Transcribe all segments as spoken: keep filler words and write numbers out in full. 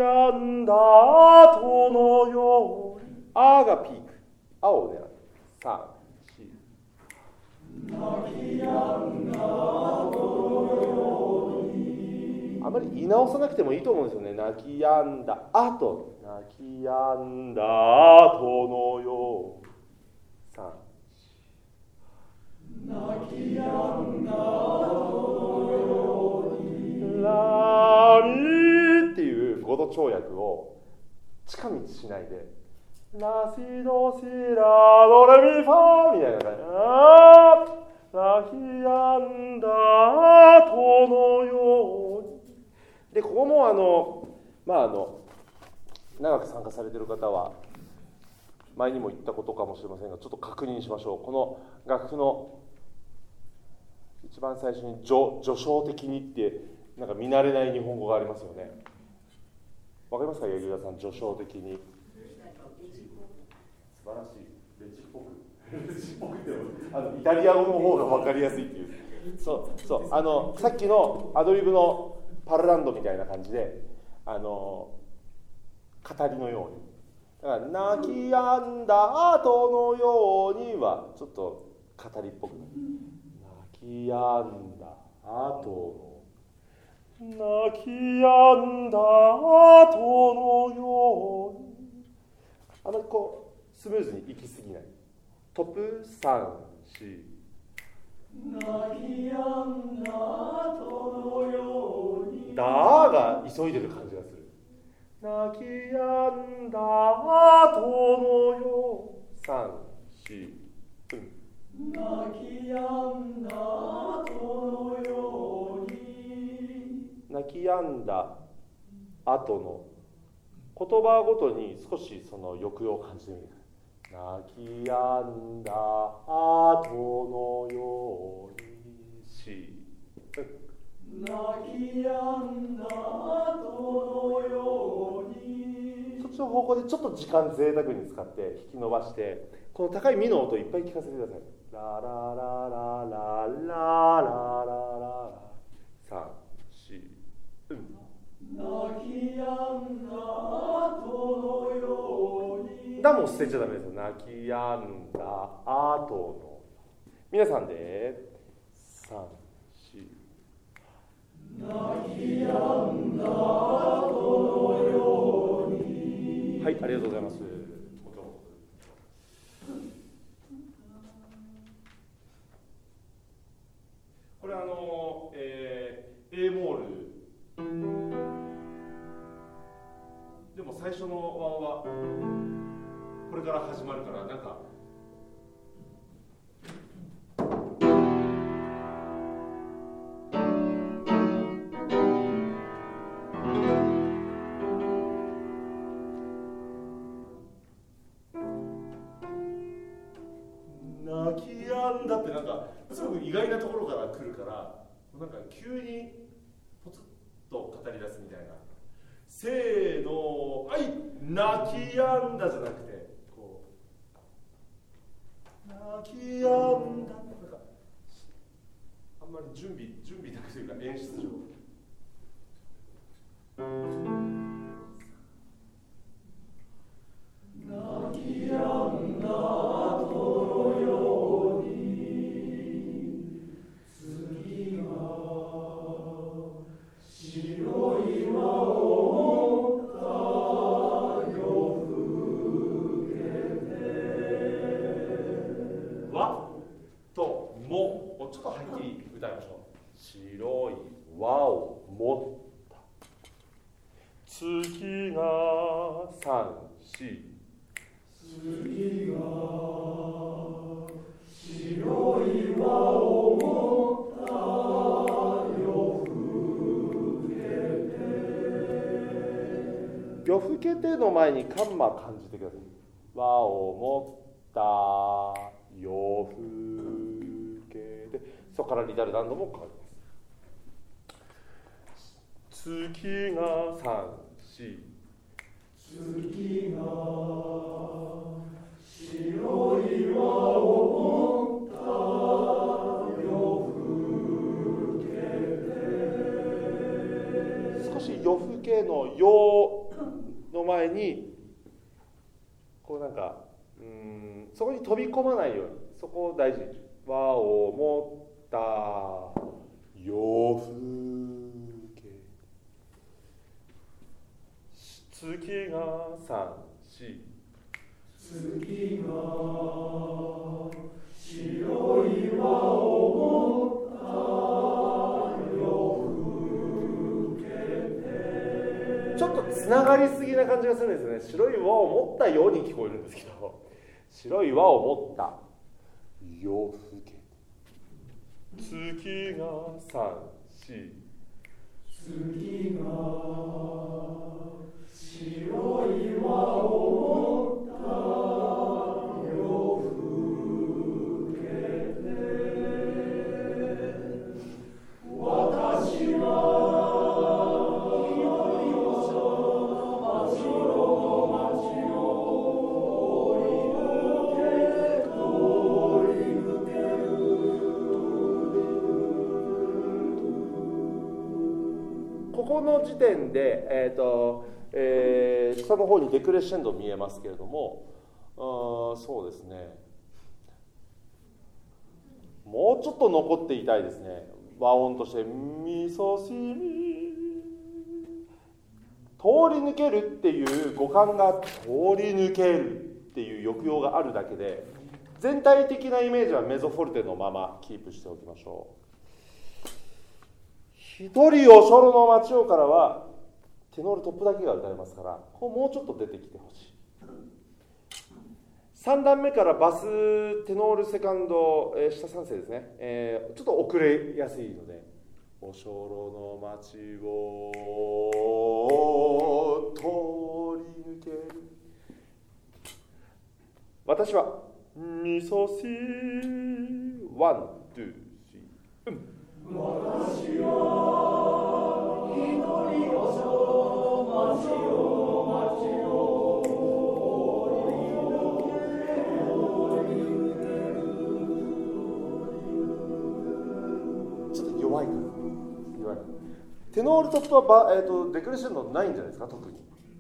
止んだ後のように、あがピーク、あを狙う。さん、よん。泣き止んだ後のように。あまり言い直さなくてもいいと思うんですよね。泣き止んだ後、泣き止んだ後のように。さん、泣き止んだ後のように。ラミっていう語度跳躍を近道しないで、ラシドシラドレミファみたいな感じ。泣き止んだ後のように。で、ここもあの、まああの、長く参加されている方は、前にも言ったことかもしれませんが、ちょっと確認しましょう。この楽譜の一番最初に序序章的にってなんか見慣れない日本語がありますよね。わかりますか、柳田さん、序章的に。素晴らしい。レジっぽく。レジっぽくてもあのイタリア語の方がわかりやすいっていう。そうそうあのさっきのアドリブのパルランドみたいな感じで、あの語りのように。だから泣き止んだ後のようにはちょっと語りっぽくなる。泣き止んだ後の泣き止んだ後のように。あまりこうスムーズに行き過ぎない。トップさん、よん。泣き止んだ後のように。だが急いでる感じがする。泣き止んだ後のよう。さん、よん。泣き止んだ後のように。泣き止んだ後の言葉ごとに少しその抑揚を感じてみる。泣き止んだ後のように。し、泣き止んだ後のように。そっちの方向でちょっと時間贅沢に使って引き伸ばして、この高いミの音をいっぱい聞かせてください。ラララララララララ。さん、よん。泣き止んだ後のように。だも捨てちゃダメですよ。泣き止んだ後の。皆さんでさん、よん。泣き止んだ後のように。はい、ありがとうございます。これあの、えー、A モールでも最初の和はこれから始まるからなんか泣き止んだってなんかすごく意外なところから来るからなんか急にポツッと語り出すみたいな。せーの、はい、泣き止んだじゃなくて、こう、泣き止んだ、なんか、あんまり準備、準備だけというか演出上。泣き止んだ後のように、月が白い輪を持った夜更けて。輪ともをちょっとはっきり歌いましょう。白い輪を持った月がさん、よん。月が白い輪を持った夜更けて。夜更けての前にカンマ感じてください。輪を持った夜更けで、そこからリダルダンドも変わります。月がさん、よん。月が白い輪を持った夜更けて。少し夜更けの夜よの前にこうなんかうーんそこに飛び込まないように、そこを大事に。和を持った夜更け、月が三四、月が白い輪を持った夜更けて、ちょっとつながりすぎな感じがするんですよね。白い輪を持ったように聞こえるんですけど、白い輪を持った夜更け、月が三四、月が白い輪を持った夜更けて、私はここの時点で、えーとえー、下の方にデクレッシェンド見えますけれども、あそうですね、もうちょっと残っていたいですね。和音としてみそしみ、通り抜けるっていう語感が通り抜けるっていう抑揚があるだけで、全体的なイメージはメゾフォルテのままキープしておきましょう。一人おしょろの町をからはテノールトップだけが歌えますから、こうもうちょっと出てきてほしい。さん段目からバステノールセカンド、えー、下三声ですね、えー、ちょっと遅れやすいので、おしょろの町を通り抜ける、私はみそしワンツースリー、うん、私は一人おしょろ町を町をちょっと弱いから弱い。テノールトップはバ、えー、とデクレッシェンドないんじゃないですか、特に。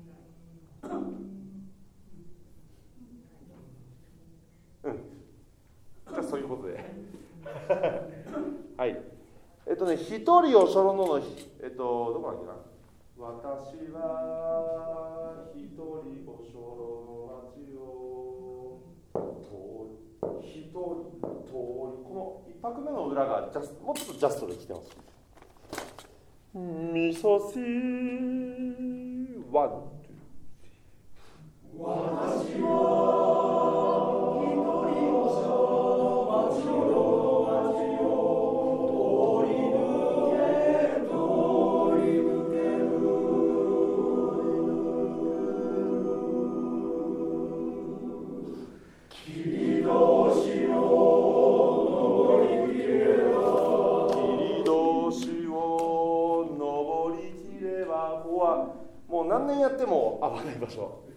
うんじゃあそういうことではいえっとね、一人おしょろのの、えっと、どこだっけな、私は一人おしょろの町を通り、一人通り、この一拍目の裏がジャスもうちょっとジャストで来てます。みそしワンツー、私は一人おしょろの町を何年やっても合わない場所。